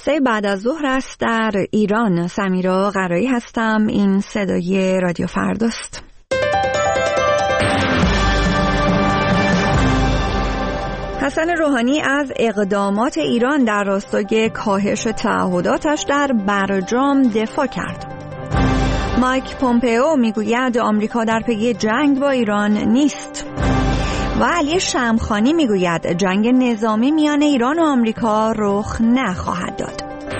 3 بعد از ظهر است در ایران. سمیرا قرایی هستم. این صدای رادیو فرداست. حسن روحانی از اقدامات ایران در راستای کاهش تعهداتش در برجام دفاع کرد. مایک پومپئو میگوید آمریکا در پی جنگ با ایران نیست. و علی شمخانی میگوید جنگ نظامی میان ایران و آمریکا رخ نخواهد داد.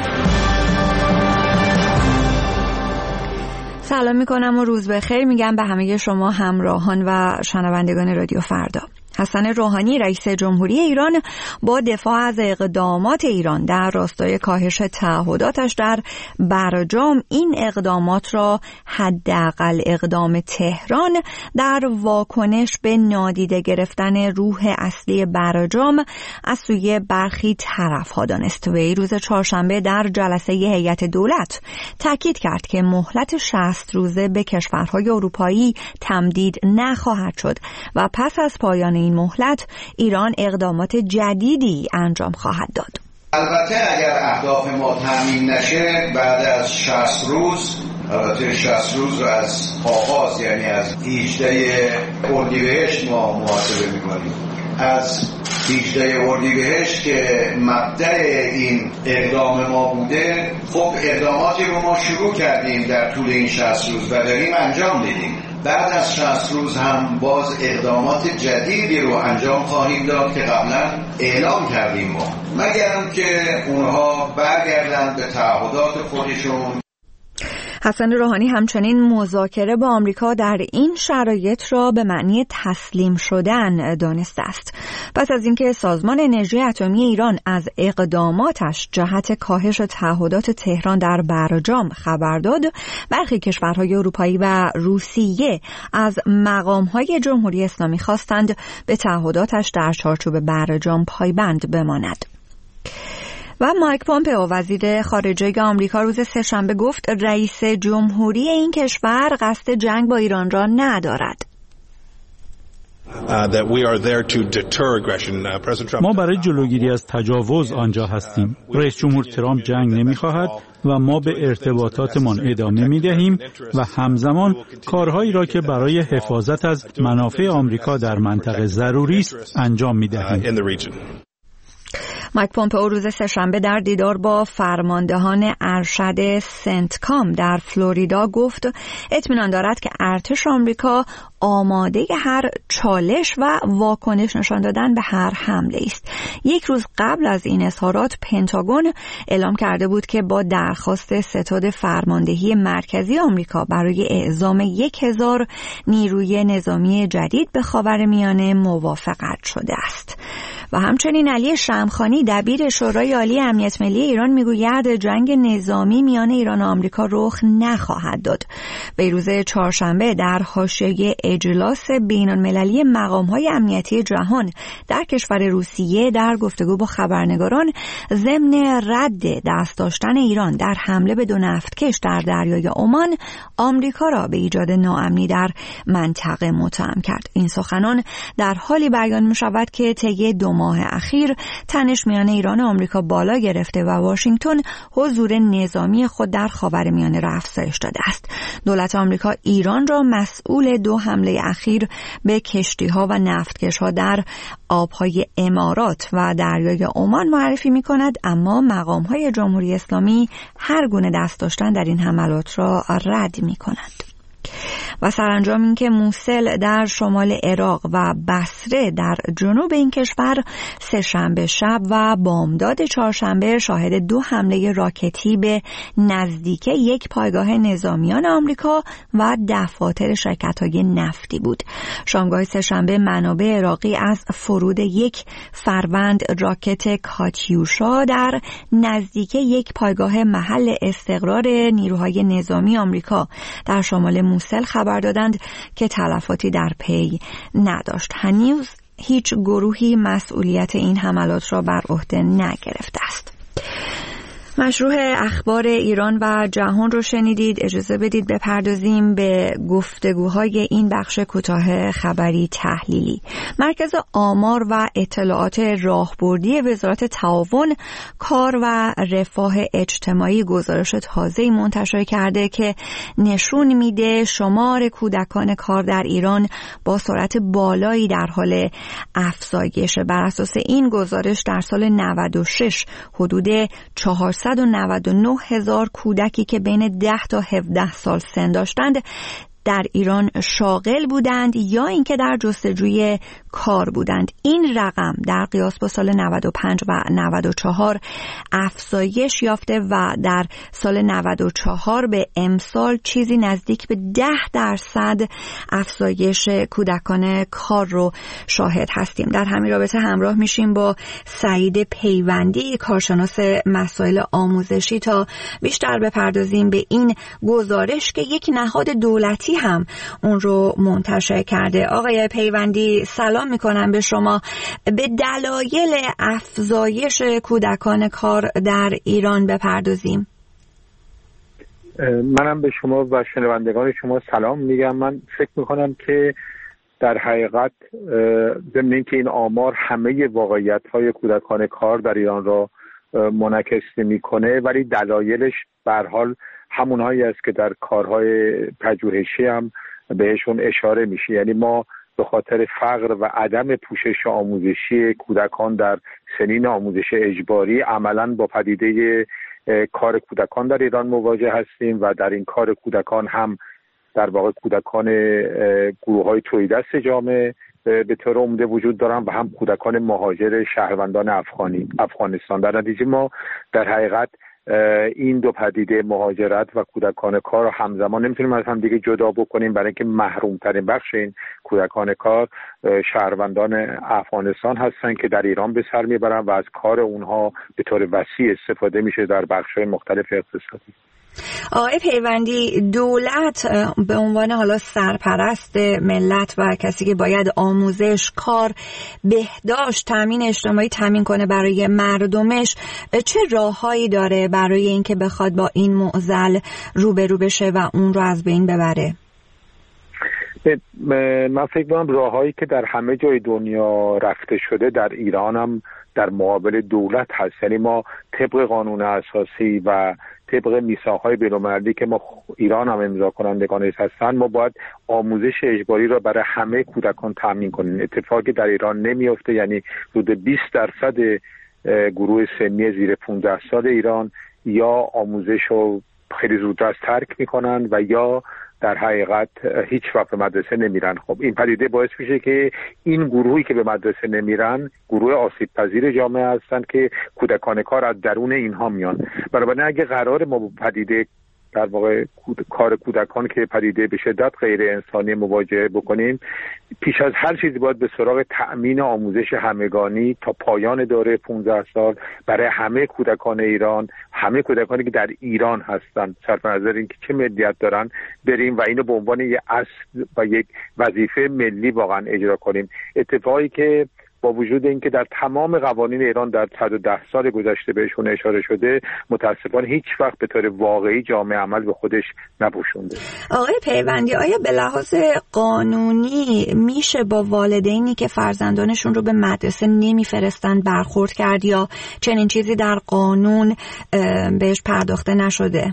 سلام میکنم و روز بخیر میگم به همه شما همراهان و شنوندگان رادیو فردا. حسن روحانی رئیس جمهوری ایران با دفاع از اقدامات ایران در راستای کاهش تعهداتش در برجام این اقدامات را حداقل اقدام تهران در واکنش به نادیده گرفتن روح اصلی برجام از سوی برخی طرف‌ها دانست. وی روز چهارشنبه در جلسه هیئت دولت تاکید کرد که مهلت 60 روزه به کشورهای اروپایی تمدید نخواهد شد و پس از پایان این مهلت ایران اقدامات جدیدی انجام خواهد داد. البته اگر اهداف ما تامین نشه بعد از 60 روز، البته 60 روز رو از آغاز یعنی از 18 اردیبهشت ما محاسبه می‌کنیم، از 18 اردیبهشت که مبدأ این اقدام ما بوده، خب اقداماتی رو ما شروع کردیم در طول این 60 روز و داریم انجام میدیم. بعد از 60 روز هم باز اقدامات جدیدی رو انجام خواهیم داد که قبلا اعلام کردیم ما، مگرم که اونها برگردن به تعهدات خودشون. حسن روحانی همچنین مذاکره با آمریکا در این شرایط را به معنی تسلیم شدن دانسته است. پس از اینکه سازمان انرژی اتمی ایران از اقداماتش جهت کاهش تعهدات تهران در برجام خبر داد، برخی کشورهای اروپایی و روسیه از مقامهای جمهوری اسلامی خواستند به تعهداتش در چارچوب برجام پایبند بماند. و مایک پومپئو وزیر خارجه آمریکا روز سه‌شنبه گفت رئیس جمهوری این کشور قصد جنگ با ایران را ندارد. ما برای جلوگیری از تجاوز آنجا هستیم. رئیس جمهور ترامپ جنگ نمی‌خواهد و ما به ارتباطاتمان ادامه می‌دهیم و همزمان کارهایی را که برای حفاظت از منافع آمریکا در منطقه ضروری است انجام می‌دهیم. مایک پومپئو روز سه‌شنبه در دیدار با فرماندهان ارشد سنتکام در فلوریدا گفت اطمینان دارد که ارتش آمریکا آماده هر چالش و واکنش نشان دادن به هر حمله است. یک روز قبل از این اظهارات پنتاگون اعلام کرده بود که با درخواست ستاد فرماندهی مرکزی آمریکا برای اعزام 1000 نیروی نظامی جدید به خاورمیانه موافقت شده است. و همچنین علی شمخانی دبیر شورای عالی امنیت ملی ایران میگوید جنگ نظامی میان ایران و آمریکا رخ نخواهد داد. به روز چهارشنبه در حاشیه اجلاس بین‌المللی مقام‌های امنیتی جهان در کشور روسیه در گفتگو با خبرنگاران ضمن رد دست داشتن ایران در حمله به 2 نفتکش در دریای عمان آمریکا را به ایجاد ناامنی در منطقه متهم کرد. این سخنان در حالی بیان می‌شود که طی 2 ماه اخیر تنش میان ایران و آمریکا بالا گرفته و واشنگتن حضور نظامی خود در خاورمیانه را افزایش داده است. دولت آمریکا ایران را مسئول 2 حمله اخیر به کشتی‌ها و نفتکش‌ها در آب‌های امارات و دریای عمان معرفی می‌کند، اما مقام‌های جمهوری اسلامی هر گونه دست داشتن در این حملات را رد می‌کنند. و سرانجام اینکه موصل در شمال عراق و بصره در جنوب این کشور سه‌شنبه شب و بامداد چهارشنبه شاهد 2 حمله راکتی به نزدیک یک پایگاه نظامیان آمریکا و دفاتر شرکت‌های نفتی بود. شامگاه سه‌شنبه منابع عراقی از فرود یک فروند راکت کاتیوشا در نزدیک یک پایگاه محل استقرار نیروهای نظامی آمریکا در شمال موصل خبر دادند که تلفاتی در پی نداشت. هنوز هیچ گروهی مسئولیت این حملات را بر عهده نگرفته است. مشروع اخبار ایران و جهان رو شنیدید. اجازه بدید بپردازیم به گفتگوهای این بخش کوتاه خبری تحلیلی. مرکز آمار و اطلاعات راهبردی وزارت تعاون، کار و رفاه اجتماعی گزارش تازه‌ای منتشر کرده که نشون میده شمار کودکان کار در ایران با سرعت بالایی در حال افزایش. بر اساس این گزارش در سال 96 حدود 499,000 کودکی که بین 10 تا 17 سال سن داشتند در ایران شاغل بودند یا اینکه در جستجوی کار بودند. این رقم در قیاس با سال 95 و 94 افزایش یافته و در سال 94 به امسال چیزی نزدیک به 10% افزایش کودکان کار رو شاهد هستیم. در همین رابطه همراه میشیم با سعید پیوندی، کارشناس مسائل آموزشی، تا بیشتر بپردازیم به این گزارش که یک نهاد دولتی هم اون رو منتشر کرده. آقای پیوندی سلام میکنم به شما. به دلایل افزایش کودکان کار در ایران بپردازیم. منم به شما و شنوندگان شما سلام میگم. من فکر میکنم که در حقیقت ضمن اینکه این آمار همه واقعیت‌های کودکان کار در ایران را منعکس نمی‌کنه، ولی دلایلش به هر حال همونهایی است که در کارهای پژوهشی هم بهشون اشاره میشه. یعنی ما به خاطر فقر و عدم پوشش آموزشی کودکان در سنین آموزش اجباری عملاً با پدیده کار کودکان در ایران مواجه هستیم و در این کار کودکان هم در واقع کودکان گروه‌های توییدست جامعه به طور عمده وجود دارن و هم کودکان مهاجر شهروندان افغانستان. در نتیجه ما در حقیقت این دو پدیده مهاجرت و کودکان کار رو همزمان نمیتونیم از هم دیگه جدا بکنیم، برای اینکه محروم ترین بخش این کودکان کار شهروندان افغانستان هستن که در ایران به سر میبرن و از کار اونها به طور وسیع استفاده میشه در بخش‌های مختلف اقتصادی. آقای پیوندی، دولت به عنوان حالا سرپرست ملت و کسی که باید آموزش، کار، بهداشت، تامین اجتماعی تامین کنه برای مردمش، چه راههایی داره برای اینکه بخواد با این معضل روبرو بشه و اون رو از بین ببره؟ من فکر می‌کنم راههایی که در همه جای دنیا رفته شده در ایران هم در مقابل دولت هست. یعنی ما طبق قانون اساسی و طبق میثاق‌های بین‌المللی که ما ایران هم امضا کنندگانش هستن، ما باید آموزش اجباری را برای همه کودکان تامین کنیم. اتفاقی در ایران نمیفته، یعنی حدود 20% گروه سنی زیر 15 سال ایران یا آموزش رو خیلی زودرس ترک میکنن و یا در حقیقت هیچ وقت به مدرسه نمیرن. خب این پدیده باعث میشه که این گروهی که به مدرسه نمیرن گروه آسیب پذیر جامعه هستن که کودکان کار از درون اینها میان. بنابراین اگه قرار ما پدیده در واقع کار کودکان که پدیده به شدت غیر انسانی مواجهه بکنیم، پیش از هر چیزی باید به سراغ تأمین آموزش همگانی تا پایان دوره 15 سال برای همه کودکان ایران، همه کودکانی که در ایران هستن، صرف نظر اینکه چه ملیت دارن، بریم و اینو به عنوان یک اصل و یک وظیفه ملی واقعا اجرا کنیم. اتفاقی که با وجود اینکه در تمام قوانین ایران در 110 سال گذشته بهشون اشاره شده، متاسفانه هیچ وقت به طور واقعی جامعه عمل به خودش نپوشونده. آقای پیوندی، آیا به لحاظ قانونی میشه با والدینی که فرزندانشون رو به مدرسه نمیفرستن برخورد کرد یا چنین چیزی در قانون بهش پرداخته نشده؟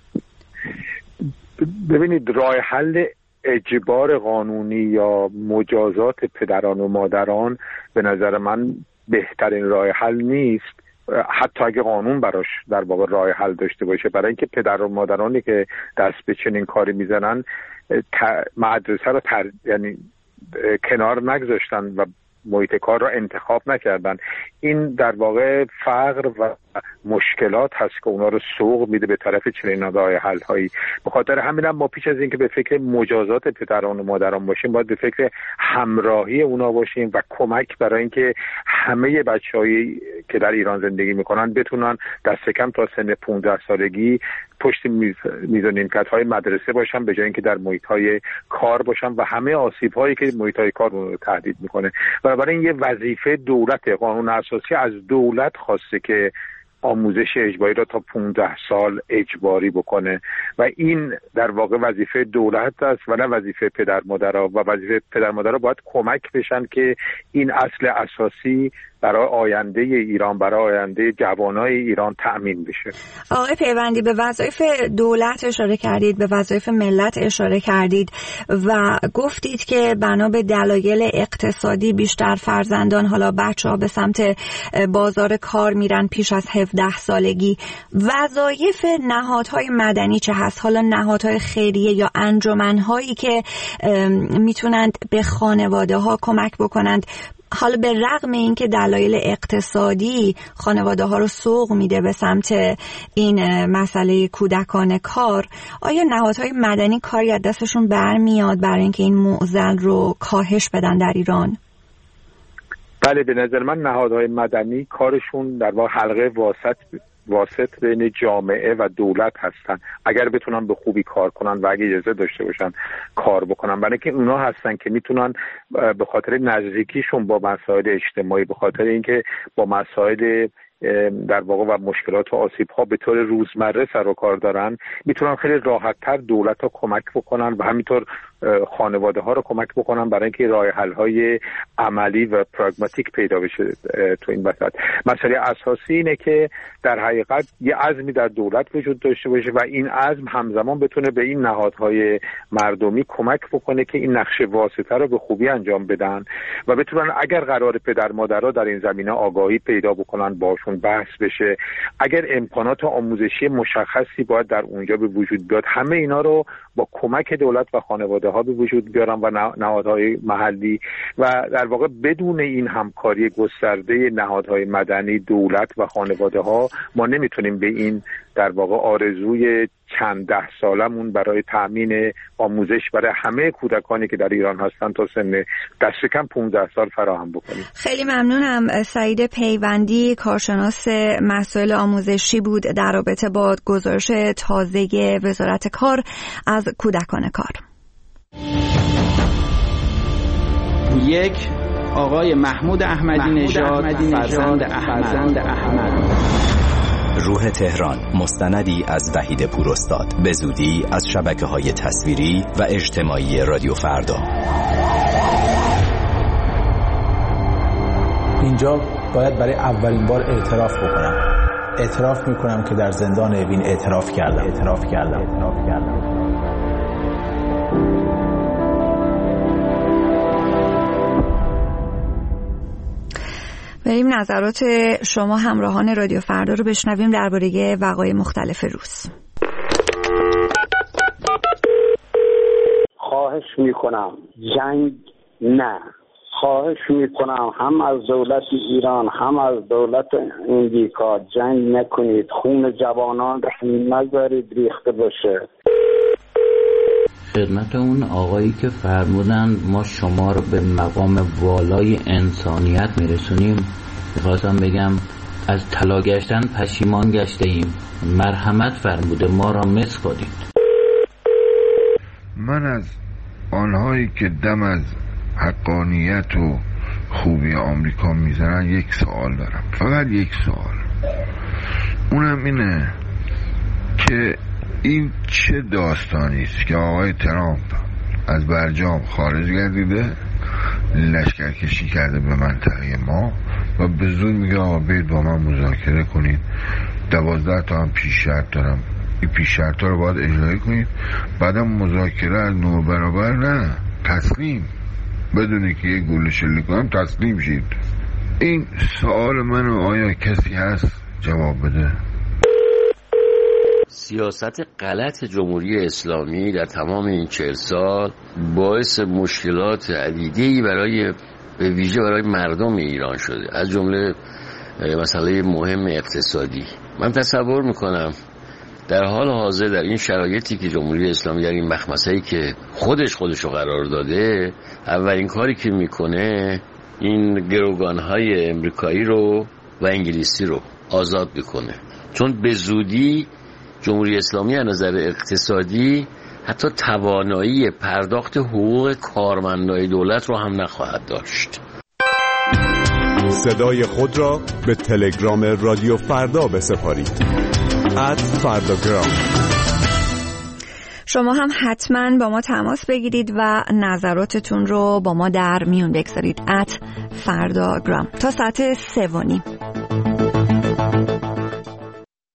ببینید، راه حل اجبار قانونی یا مجازات پدران و مادران به نظر من بهترین راه حل نیست، حتی اگه قانون براش در واقع راه حل داشته باشه، برای اینکه پدر و مادرانی که دست به چنین کاری میزنن مدرسه رو یعنی کنار نگذاشتن و محیط کار را انتخاب نکردن. این در واقع فقر و مشکلات هست که اونا رو سوق میده به طرف چنین راه حل هایی. به خاطر همین ما پیش از اینکه به فکر مجازات پدران و مادران باشیم، باید به فکر همراهی اونا باشیم و کمک برای اینکه همه بچه‌هایی که در ایران زندگی میکنن بتونن دست کم تا سن 15 سالگی پشت میز و نیمکت‌های مدرسه باشن، به جای اینکه در محیط‌های کار باشن و همه آسیب‌هایی که محیط‌های کار رو تهدید میکنه. برای این یه وظیفه دولت، قانون اساسی از دولت خواسته که آموزش اجباری را تا 15 سال اجباری بکنه و این در واقع وظیفه دولت است و نه وظیفه پدر مادرها و وظیفه پدر مادرها باید کمک بشن که این اصل اساسی برای آینده ایران، برای آینده جوانای ایران تأمین بشه. آقای پیوندی، به وظایف دولت اشاره کردید، به وظایف ملت اشاره کردید و گفتید که بنا به دلایل اقتصادی بیشتر فرزندان، حالا بچه‌ها، به سمت بازار کار میرن پیش از 17 سالگی. وظایف نهادهای مدنی چه هست؟ حالا نهادهای خیریه یا انجمن‌هایی که میتونند به خانواده‌ها کمک بکنند، حالا به رغم اینکه دلایل اقتصادی خانواده ها رو سوق میده به سمت این مسئله کودکان کار، آیا نهادهای مدنی کاری از دستشون برمیاد برای اینکه این معضل رو کاهش بدن در ایران؟ بله، به نظر من نهادهای مدنی کارشون در واقع حلقه واسط بین جامعه و دولت هستن. اگر بتونن به خوبی کار کنن و اگه اجازه داشته باشن کار بکنن، برای اینکه اونا هستن که میتونن به خاطر نزدیکیشون با مسائل اجتماعی، به خاطر اینکه با مسائل در واقع و مشکلات و آسیب‌ها به طور روزمره سر و کار دارن، میتونن خیلی راحت‌تر دولت‌ها کمک بکنن و همینطور خانواده‌ها رو کمک بکنن برای اینکه راه حل‌های عملی و پراگماتیک پیدا بشه تو این وسط. مسئله اساسی اینه که در حقیقت یه عزمی در دولت وجود داشته باشه و این عزم همزمان بتونه به این نهادهای مردمی کمک بکنه که این نقش واسطه رو به خوبی انجام بدن و بتونن اگر قرار پدر مادرها در این زمینه آگاهی پیدا بکنن، باشون بحث بشه، اگر امکانات آموزشی مشخصی باید در اونجا به وجود بیاد، همه اینا رو با کمک دولت و خانواده ها به وجود بیارن و نهادهای محلی و در واقع بدون این همکاری گسترده نهادهای مدنی، دولت و خانواده ها ما نمیتونیم به این در واقع آرزوی چند ده سالمون برای تأمین آموزش برای همه کودکانی که در ایران هستن تا سن دست کم 15 سال فراهم بکنیم. خیلی ممنونم. سعید پیوندی، کارشناس مسائل آموزشی بود در رابطه با گزارش تازه وزارت کار از کودکان کار. یک، آقای محمود احمدی نژاد، فرزند احمد. روح تهران، مستندی از وحید پوراستاد، به زودی از شبکه‌های تصویری و اجتماعی رادیو فردا. اینجا باید برای اولین بار اعتراف بکنم. اعتراف میکنم که در زندان اوین اعتراف کردم. بریم نظرات شما همراهان رادیو فردا رو بشنویم درباره وقایع مختلف روز. خواهش میکنم جنگ نه. خواهش میکنم هم از دولت ایران هم از دولت امریکا جنگ نکنید. خون جوانان رو نذارید ریخته باشه. خدمت اون آقایی که فرمودن ما شما رو به مقام والای انسانیت میرسونیم، میخواستم بگم از طلا گشتن پشیمان گشته ایم. مرحمت فرموده ما را مس کنید. من از آنهایی که دم از حقانیت و خوبی آمریکا میزنن یک سوال دارم، فقط یک سوال، اونم اینه که این چه داستانی است که آقای ترامپ از برجام خارج گردیده، لشکرکشی کرده به منطقه ما و به زور میگه آقا برید با من مذاکره کنید، 12 تا هم پیش شرط دارم، این پیش شرط ها رو باید اجرایی کنید، بعدم مذاکره از نوع برابر نه، تسلیم، بدونی که یه گوله شلیک کنم تسلیم شید. این سوال منو آیا کسی هست جواب بده؟ سیاست غلط جمهوری اسلامی در تمام این 40 سال باعث مشکلات عدیده‌ای به ویژه برای مردم ایران شده، از جمله مسئله مهم اقتصادی. من تصور میکنم در حال حاضر در این شرایطی که جمهوری اسلامی در این مخمسه‌ای که خودشو قرار داده، اولین کاری که میکنه این گروگان‌های امریکایی رو و انگلیسی رو آزاد میکنه، چون به زودی جمهوری اسلامی از نظر اقتصادی حتی توانایی پرداخت حقوق کارمندای دولت رو هم نخواهد داشت. صدای خود را به تلگرام رادیو فردا بسپارید. @فرداگرام. شما هم حتما با ما تماس بگیرید و نظراتتون رو با ما در میون بگذارید. @فرداگرام. تا ساعت 3:30.